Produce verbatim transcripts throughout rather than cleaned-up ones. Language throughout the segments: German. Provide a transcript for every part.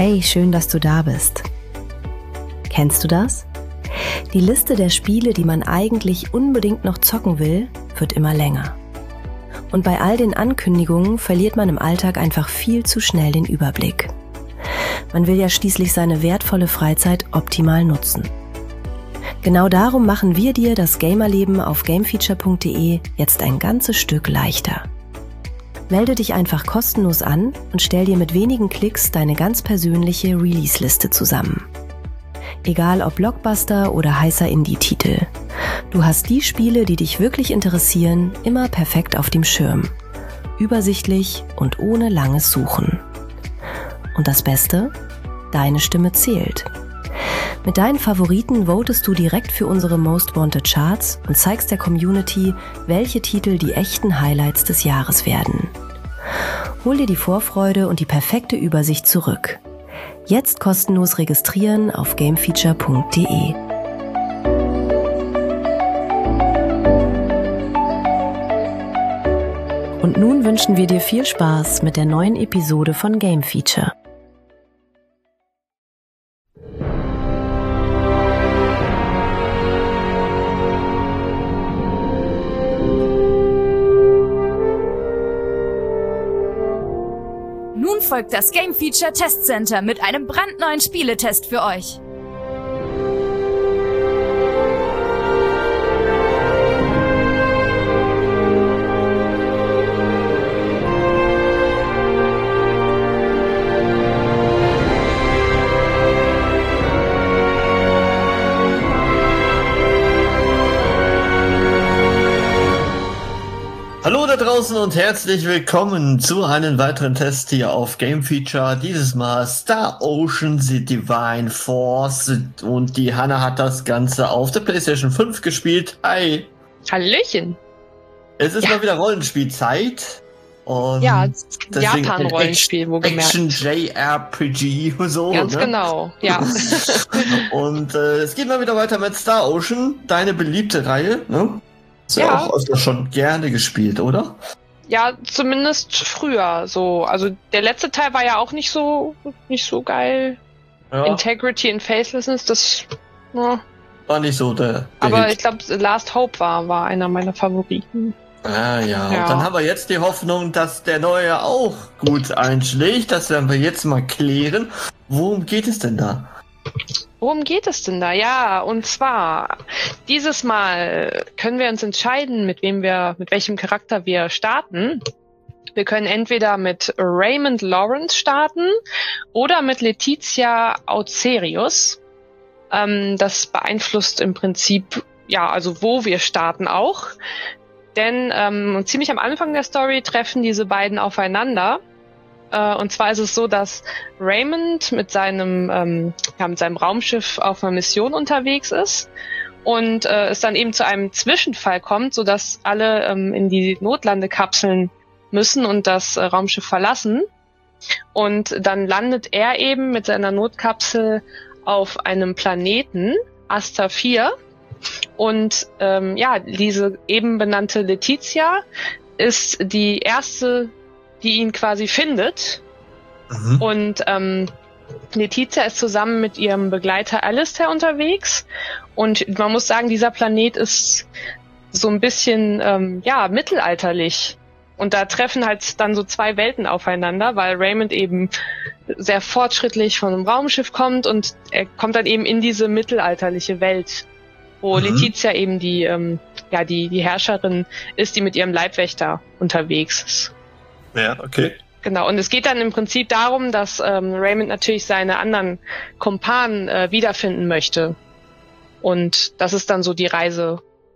Hey, schön, dass du da bist. Kennst du das? Die Liste der Spiele, die man eigentlich unbedingt noch zocken will, wird immer länger. Und bei all den Ankündigungen verliert man im Alltag einfach viel zu schnell den Überblick. Man will ja schließlich seine wertvolle Freizeit optimal nutzen. Genau darum machen wir dir das Gamerleben auf gamefeature punkt de jetzt ein ganzes Stück leichter. Melde dich einfach kostenlos an und stell dir mit wenigen Klicks deine ganz persönliche Release-Liste zusammen. Egal ob Blockbuster oder heißer Indie-Titel. Du hast die Spiele, die dich wirklich interessieren, immer perfekt auf dem Schirm. Übersichtlich und ohne langes Suchen. Und das Beste? Deine Stimme zählt. Mit deinen Favoriten votest du direkt für unsere Most Wanted Charts und zeigst der Community, welche Titel die echten Highlights des Jahres werden. Hol dir die Vorfreude und die perfekte Übersicht zurück. Jetzt kostenlos registrieren auf gamefeature punkt de. Und nun wünschen wir dir viel Spaß mit der neuen Episode von Game Feature. Nun folgt das Game Feature Test Center mit einem brandneuen Spieletest für euch. Hallo da draußen und herzlich willkommen zu einem weiteren Test hier auf Game Feature. Dieses Mal Star Ocean The Divine Force und die Hanna hat das Ganze auf der PlayStation fünf gespielt. Hi! Hallöchen! Es ist ja. mal wieder Rollenspielzeit. Und ja, Japan-Rollenspiel, wo gemerkt. Action J R P G so. Ganz ne? genau, ja. Und äh, es geht mal wieder weiter mit Star Ocean, deine beliebte Reihe, ne? Hast du ja auch öfter schon gerne gespielt, oder? Ja, zumindest früher so. Also der letzte Teil war ja auch nicht so nicht so geil. Ja. Integrity and Facelessness, das ja. war nicht so der, der Aber Hit. Ich glaube, Last Hope war, war einer meiner Favoriten. Ah ja. ja, und dann haben wir jetzt die Hoffnung, dass der neue auch gut einschlägt. Das werden wir jetzt mal klären. Worum geht es denn da? Worum geht es denn da? Ja, und zwar, dieses Mal können wir uns entscheiden, mit wem wir, mit welchem Charakter wir starten. Wir können entweder mit Raymond Lawrence starten oder mit Letizia Aucerius. Ähm, das beeinflusst im Prinzip, ja, also wo wir starten auch. Denn ähm, ziemlich am Anfang der Story treffen diese beiden aufeinander. Und zwar ist es so, dass Raymond mit seinem, ähm, ja, mit seinem Raumschiff auf einer Mission unterwegs ist und äh, es dann eben zu einem Zwischenfall kommt, sodass alle ähm, in die Notlandekapseln müssen und das äh, Raumschiff verlassen. Und dann landet er eben mit seiner Notkapsel auf einem Planeten, Asta vier. Und ähm, ja, diese eben benannte Letizia ist die erste, die ihn quasi findet. Mhm. Und ähm, Letizia ist zusammen mit ihrem Begleiter Alistair unterwegs. Und man muss sagen, dieser Planet ist so ein bisschen, ähm, ja, mittelalterlich. Und da treffen halt dann so zwei Welten aufeinander, weil Raymond eben sehr fortschrittlich von einem Raumschiff kommt und er kommt dann eben in diese mittelalterliche Welt, wo mhm. Letizia eben die, ähm, ja, die, die Herrscherin ist, die mit ihrem Leibwächter unterwegs ist. Ja, okay. Genau, und es geht dann im Prinzip darum, dass ähm, Raymond natürlich seine anderen Kumpanen äh, wiederfinden möchte. Und das ist dann so die Reise,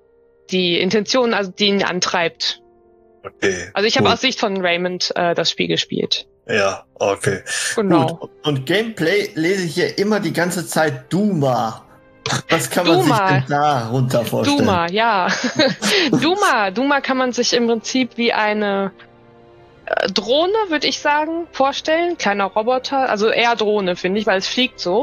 die Intention, also die ihn antreibt. Okay. Also ich habe aus Sicht von Raymond äh, das Spiel gespielt. Ja, okay. Genau. Gut. Und Gameplay lese ich hier immer die ganze Zeit Duma. Was kann man Duma. sich denn da runter vorstellen? Duma, ja. Duma, Duma kann man sich im Prinzip wie eine Drohne, würde ich sagen, vorstellen. Kleiner Roboter, also eher Drohne, finde ich, weil es fliegt so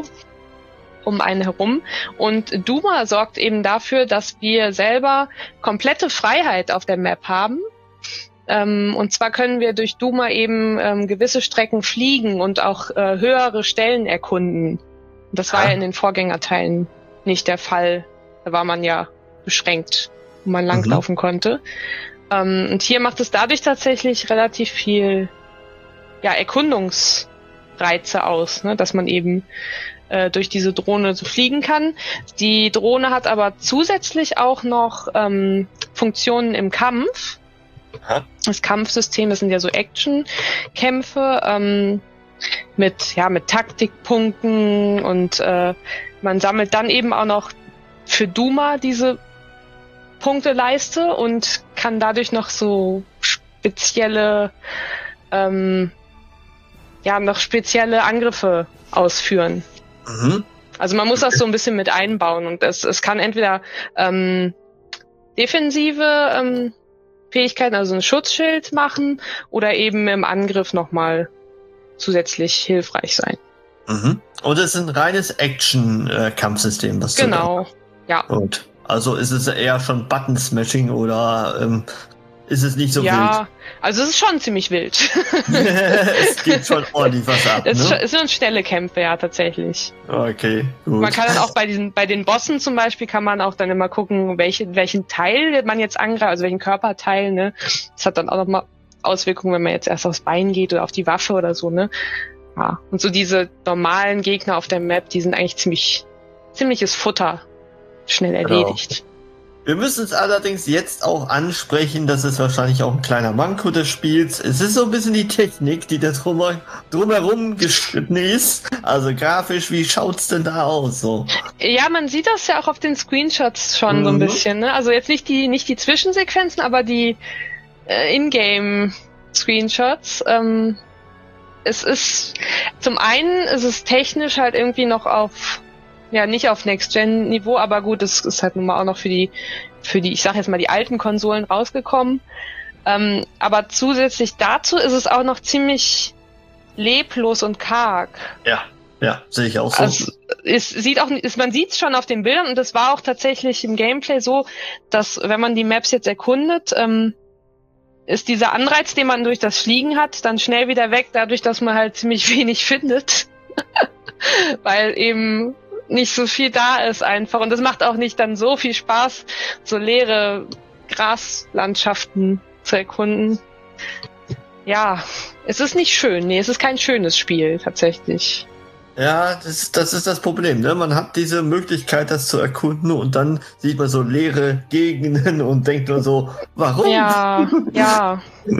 um einen herum. Und Duma sorgt eben dafür, dass wir selber komplette Freiheit auf der Map haben Ähm, und zwar können wir durch Duma eben ähm, gewisse Strecken fliegen und auch äh, höhere Stellen erkunden. Das war ah. ja in den Vorgängerteilen nicht der Fall. Da war man ja beschränkt, wo man langlaufen mhm. konnte. Ähm, und hier macht es dadurch tatsächlich relativ viel ja, Erkundungsreize aus, ne? Dass man eben äh, durch diese Drohne so fliegen kann. Die Drohne hat aber zusätzlich auch noch ähm, Funktionen im Kampf. Aha. Das Kampfsystem, das sind ja so Action-Kämpfe ähm, mit, ja, mit Taktikpunkten und äh, man sammelt dann eben auch noch für Duma diese Punkteleiste und kann dadurch noch so spezielle ähm, ja, noch spezielle Angriffe ausführen. Mhm. Also man muss das so ein bisschen mit einbauen und es, es kann entweder ähm, defensive ähm, Fähigkeiten, also ein Schutzschild machen oder eben im Angriff nochmal zusätzlich hilfreich sein. Mhm. Und es ist ein reines Action-Kampfsystem, was du Genau, ja. Gut. Also ist es eher schon Button-Smashing oder ähm, ist es nicht so ja, wild? Ja, also es ist schon ziemlich wild. Es gibt schon ordentlich was ab, es, ne? Es sind schnelle Kämpfe, ja, tatsächlich. Okay, gut. Man kann dann auch bei diesen, bei den Bossen zum Beispiel kann man auch dann immer gucken, welche, welchen Teil man jetzt angreift, also welchen Körperteil, ne? Das hat dann auch nochmal Auswirkungen, wenn man jetzt erst aufs Bein geht oder auf die Waffe oder so, ne? Ja. Und so diese normalen Gegner auf der Map, die sind eigentlich ziemlich, ziemliches Futter. Schnell erledigt. Genau. Wir müssen es allerdings jetzt auch ansprechen, das ist wahrscheinlich auch ein kleiner Manko des Spiels. Es ist so ein bisschen die Technik, die da drum, drumherum geschnitten ist. Also grafisch, wie schaut's denn da aus? So? Ja, man sieht das ja auch auf den Screenshots schon mhm. so ein bisschen. Ne? Also jetzt nicht die nicht die Zwischensequenzen, aber die äh, Ingame-Screenshots. Ähm, es ist zum einen ist es technisch halt irgendwie noch auf ja, nicht auf Next-Gen-Niveau, aber gut, es ist halt nun mal auch noch für die, für die, ich sag jetzt mal, die alten Konsolen rausgekommen. Ähm, aber zusätzlich dazu ist es auch noch ziemlich leblos und karg. Ja, ja, sehe ich auch so. Also, es sieht auch, es, man sieht es schon auf den Bildern und es war auch tatsächlich im Gameplay so, dass, wenn man die Maps jetzt erkundet, ähm, ist dieser Anreiz, den man durch das Fliegen hat, dann schnell wieder weg, dadurch, dass man halt ziemlich wenig findet. Weil eben nicht so viel da ist einfach. Und es macht auch nicht dann so viel Spaß, so leere Graslandschaften zu erkunden. Ja, es ist nicht schön. Nee, es ist kein schönes Spiel, tatsächlich. Ja, das, das ist das Problem, ne? Man hat diese Möglichkeit, das zu erkunden und dann sieht man so leere Gegenden und denkt nur so, warum? Ja, ja.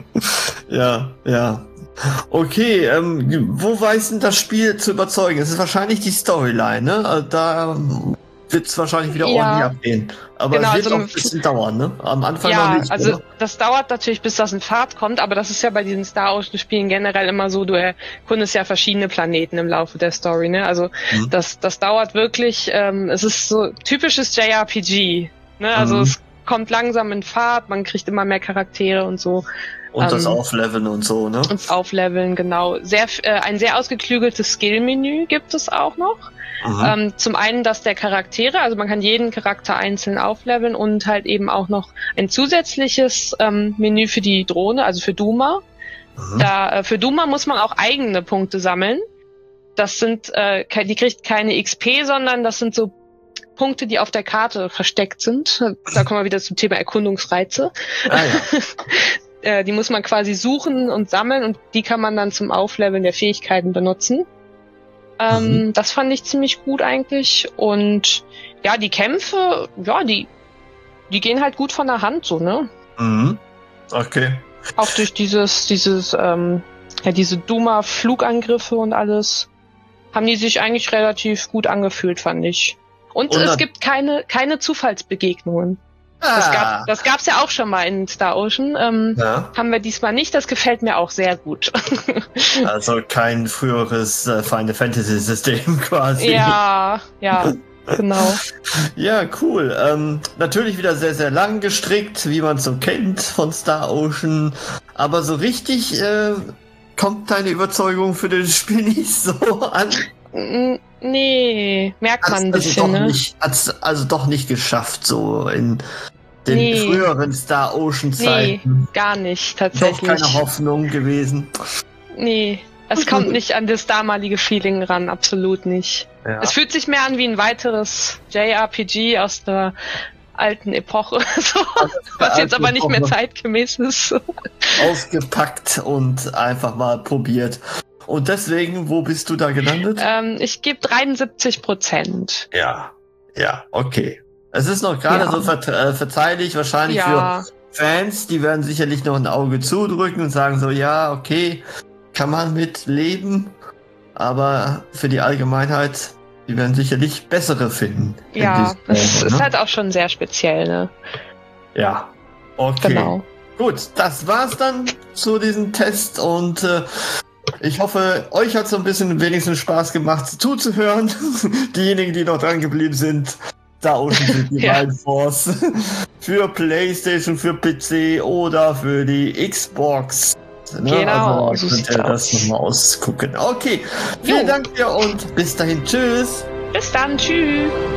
ja, ja. Okay, ähm, wo weiß denn das Spiel zu überzeugen? Es ist wahrscheinlich die Storyline, ne? Also da wird es wahrscheinlich wieder ja. ordentlich abgehen. Aber genau, es wird also, auch ein bisschen dauern, ne? Am Anfang ja, noch nicht. also oder? Das dauert natürlich, bis das in Fahrt kommt, aber das ist ja bei diesen Star Ocean Spielen generell immer so, du erkundest ja verschiedene Planeten im Laufe der Story, ne? Also mhm. das, das dauert wirklich, ähm, es ist so typisches J R P G, ne? Also mhm. es kommt langsam in Fahrt, man kriegt immer mehr Charaktere und so. Und das ähm, Aufleveln und so, ne? Und das Aufleveln, genau. Sehr, äh, ein sehr ausgeklügeltes Skill-Menü gibt es auch noch. Mhm. Ähm, zum einen das der Charaktere, also man kann jeden Charakter einzeln aufleveln und halt eben auch noch ein zusätzliches ähm, Menü für die Drohne, also für Duma. Mhm. Da, äh, für Duma muss man auch eigene Punkte sammeln. Das sind, äh, die kriegt keine X P, sondern das sind so Punkte, die auf der Karte versteckt sind. Da kommen wir wieder zum Thema Erkundungsreize. Ah, ja. Die muss man quasi suchen und sammeln und die kann man dann zum Aufleveln der Fähigkeiten benutzen. Ähm, mhm. Das fand ich ziemlich gut eigentlich. Und ja, die Kämpfe, ja, die, die gehen halt gut von der Hand so, ne? Mhm. Okay. Auch durch dieses, dieses, ähm, ja, diese Duma-Flugangriffe und alles, haben die sich eigentlich relativ gut angefühlt, fand ich. Und, und es gibt keine, keine Zufallsbegegnungen. Ah. Das gab, das gab's ja auch schon mal in Star Ocean. Ähm, ja. Haben wir diesmal nicht. Das gefällt mir auch sehr gut. Also kein früheres äh, Final Fantasy System quasi. Ja, ja, genau. Ja, cool. Ähm, natürlich wieder sehr, sehr lang gestrickt, wie man so kennt von Star Ocean. Aber so richtig äh, kommt deine Überzeugung für das Spiel nicht so an. Nee, merkt man ein also bisschen, doch ne? Nicht, hat's also doch nicht geschafft, so in den Nee. früheren Star Ocean Zeiten. Nee, gar nicht, Doch tatsächlich. keine Hoffnung gewesen. Nee, es kommt nicht an das damalige Feeling ran, absolut nicht. Ja. Es fühlt sich mehr an wie ein weiteres J R P G aus der alten Epoche, so, was jetzt aber nicht mehr zeitgemäß ist. Ausgepackt und einfach mal probiert. Und deswegen, wo bist du da gelandet? Ähm, ich gebe dreiundsiebzig Prozent. Ja, ja, okay. Es ist noch gerade Ja. so ver äh, verzeihlich, wahrscheinlich Ja. für Fans, die werden sicherlich noch ein Auge zudrücken und sagen so, ja, okay, kann man mit leben, aber für die Allgemeinheit, die werden sicherlich bessere finden. in Ja, diesem es Genre, ist ne? halt auch schon sehr speziell, ne? Ja, okay. Genau. Gut, das war's dann zu diesem Test und äh, ich hoffe, euch hat so ein bisschen wenigstens Spaß gemacht zuzuhören. Diejenigen, die noch dran geblieben sind, Star Ocean City Ja. Wild Force für PlayStation, für P C oder für die Xbox. Ne? Genau, also, so könnt sieht's ihr das aus. nochmal ausgucken. Okay, vielen Jo. Dank dir und bis dahin. Tschüss. Bis dann, tschüss.